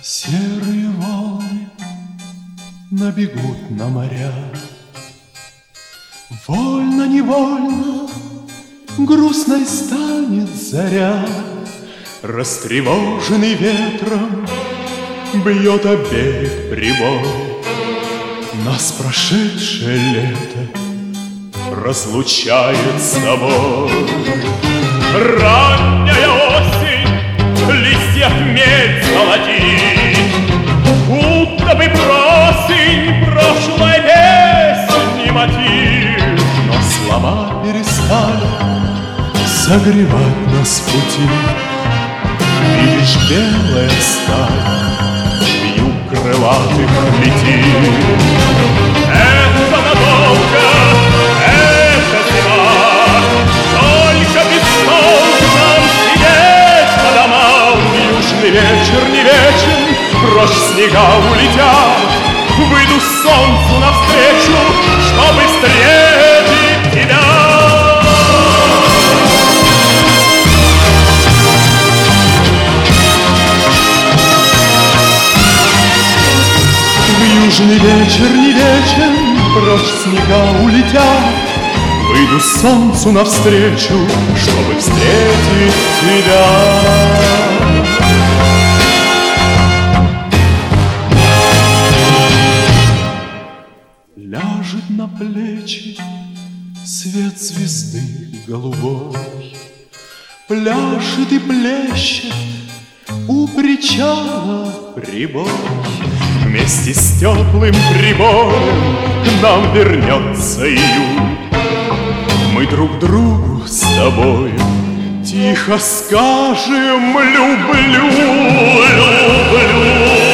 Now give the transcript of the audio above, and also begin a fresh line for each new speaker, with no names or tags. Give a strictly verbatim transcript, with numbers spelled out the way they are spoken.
Серые волны набегут на моря. Вольно-невольно грустной станет заря. Растревоженный ветром бьет о берег прибой. Нас прошедшее лето разлучает с тобой. Ранняя осень листья хмель золотит, будто бы просень прошлой песни мотив. Но слова перестали согревать нас в пути. Видишь, белая сталь вьюг крылатых летит. Это надолго, это зима, только без снов нам сидеть по домам. Южный вечер не вечен, прочь снега улетят. Выйду солнцу навстречу, чтобы встретить тебя. Южный вечер не вечен, прочь снега улетят. Выйду солнцу навстречу, чтобы встретить тебя. Ляжет на плечи свет звезды голубой, пляшет и плещет у причала прибой. Вместе с теплым прибоем к нам вернется июль. Мы друг другу с тобою тихо скажем: люблю, люблю.